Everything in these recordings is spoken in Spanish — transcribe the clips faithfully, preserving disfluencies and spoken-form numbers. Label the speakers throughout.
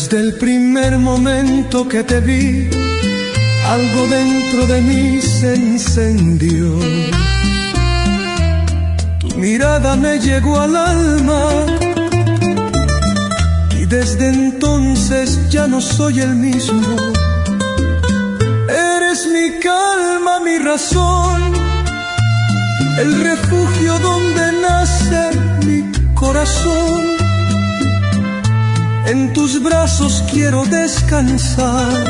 Speaker 1: Desde el primer momento que te vi, algo dentro de mí se encendió. Tu mirada me llegó al alma y desde entonces ya no soy el mismo. Eres mi calma, mi razón, el refugio donde nace mi corazón. En tus brazos quiero descansar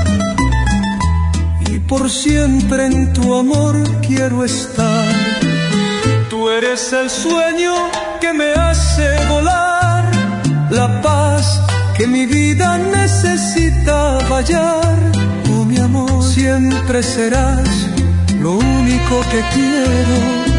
Speaker 1: y por siempre en tu amor quiero estar. Tú eres el sueño que me hace volar, la paz que mi vida necesita hallar. Oh mi amor, siempre serás lo único que quiero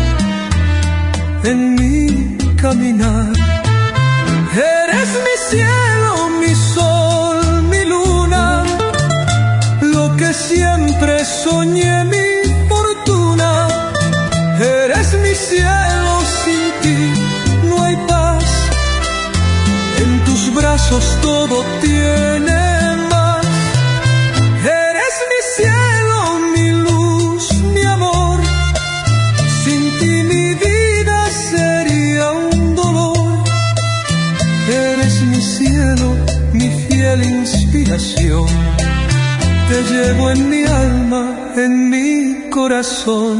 Speaker 1: en mi caminar. Eres mi cielo, mi sol, mi luna, lo que siempre soñé, mi fortuna. Eres mi cielo, sin ti no hay paz. En tus brazos todo tiene más. Eres mi cielo, mi luz, mi amor. Sin ti mi vida sería un dolor. Eres mi cielo, mi fiel inspiración. Te llevo en mi alma, en mi corazón.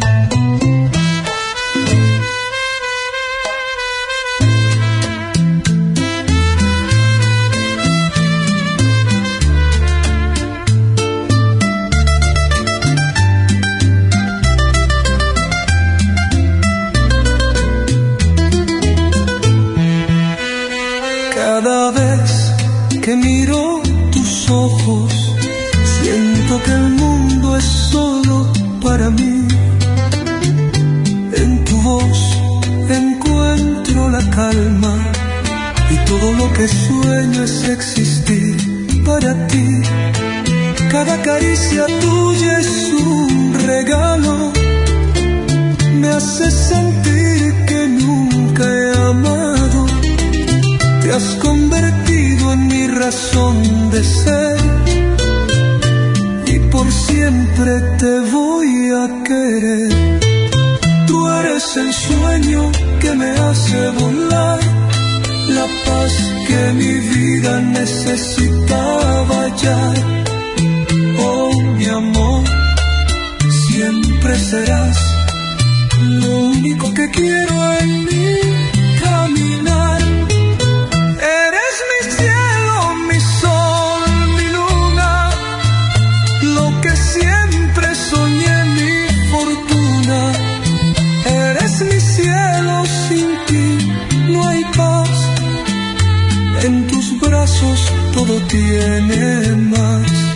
Speaker 1: Cada vez que miro tus ojos, siento que el mundo es solo para mí. En tu voz encuentro la calma y todo lo que sueño es existir para ti. Cada caricia tuya es un regalo, me hace sentir que nunca he amado. Te has convertido en mi razón de ser y por siempre te voy a querer. Tú eres el sueño que me hace volar, la paz que mi vida necesitaba hallar. Oh mi amor, siempre serás lo único que quiero en mi caminar. Mi cielo, sin ti no hay paz. En tus brazos todo tiene más.